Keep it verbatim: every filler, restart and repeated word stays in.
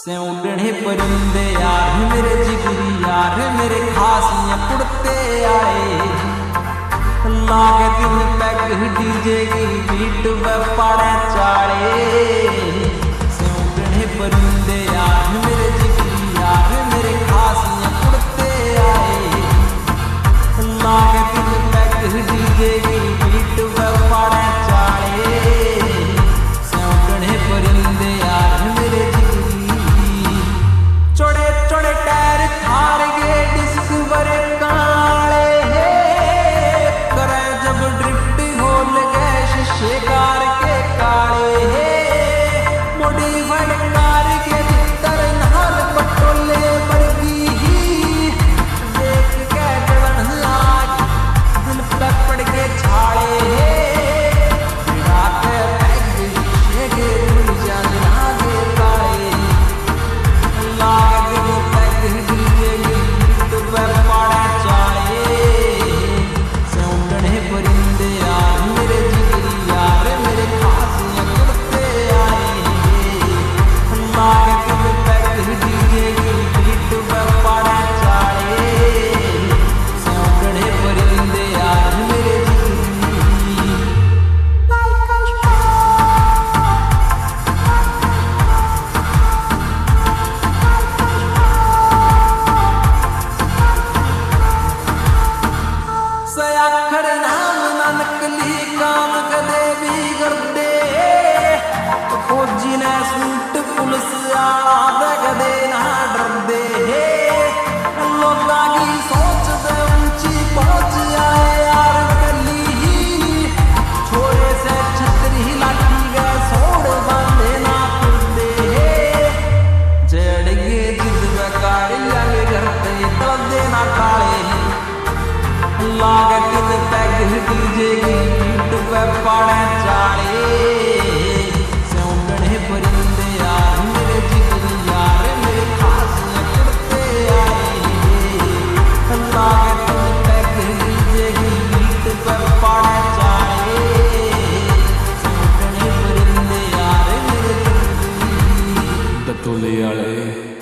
से उड़ने परिंदे यार मेरे जिगरी यार मेरे खास उड़ते आए लागे दिन पैग डीजे की बीट व पाड़े चाड़े से उड़ने परिंदे यार मेरे जिगरी यार मेरे खास उड़ते आए लागे दिन पैग डीजे की बीट व पाड़े चाड़े से उड़ने परिंदे यार मेरे चोड़े चोड़े टायर थार गे डिस्कवर काले करे जब ड्रिफ्ट होल गए शीशे कार के काले मॉडिफाइड कार के भीतर नाल पटोले वर्गी देख के जलन लाग दिल पे पड़ के छाड़े रात पैग शीशे के धुल जान लागे काले फौजी ने सूट पुलिस कदे ना डरदे लोगों की सोच दे ऊंची पहुंच आए यार गली छोरे से छतरी लाठी गए सोड़ बांधे ना फिरदे जड़ गे जिद बकारी आगे करते तलदे ना काले लागत पैग डीजे की बीट पे पाड़े चाड़े परिंदे यार मेरे जिगरी यार मेरे खास उड़ते आए लागत पैग डीजे की बीट पे पाड़े चाड़े उड़ने परिंदे यार मेरे जिगरी दतोले वाले।